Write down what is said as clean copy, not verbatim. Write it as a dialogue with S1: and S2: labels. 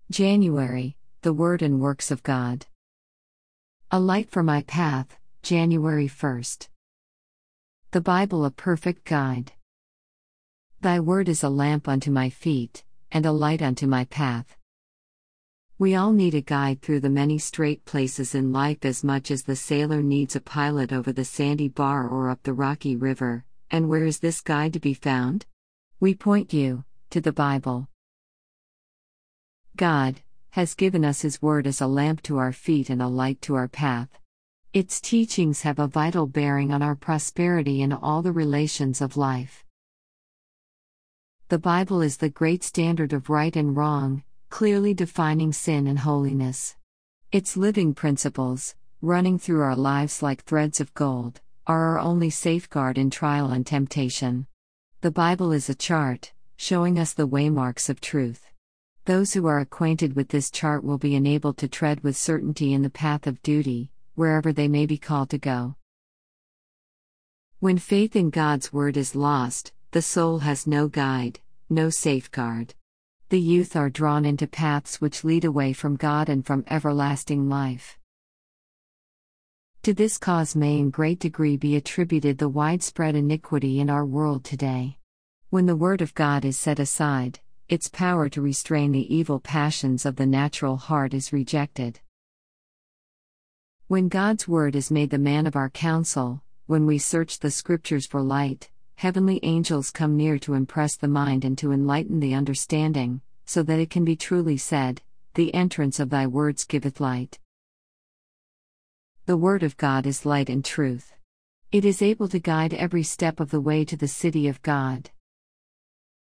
S1: January, the Word and Works of God. A light for my path, January 1st. The Bible a perfect guide. Thy word is a lamp unto my feet, and a light unto my path. We all need a guide through the many straight places in life as much as the sailor needs a pilot over the sandy bar or up the rocky river. And where is this guide to be found? We point you to the Bible. God has given us His Word as a lamp to our feet and a light to our path. Its teachings have a vital bearing on our prosperity in all the relations of life. The Bible is the great standard of right and wrong, clearly defining sin and holiness. Its living principles, running through our lives like threads of gold, are our only safeguard in trial and temptation. The Bible is a chart, showing us the waymarks of truth. Those who are acquainted with this chart will be enabled to tread with certainty in the path of duty, wherever they may be called to go. When faith in God's Word is lost, the soul has no guide, no safeguard. The youth are drawn into paths which lead away from God and from everlasting life. To this cause may in great degree be attributed the widespread iniquity in our world today. When the Word of God is set aside, its power to restrain the evil passions of the natural heart is rejected. When God's Word is made the man of our counsel, when we search the Scriptures for light, heavenly angels come near to impress the mind and to enlighten the understanding, so that it can be truly said, "The entrance of thy words giveth light." The Word of God is light and truth. It is able to guide every step of the way to the city of God.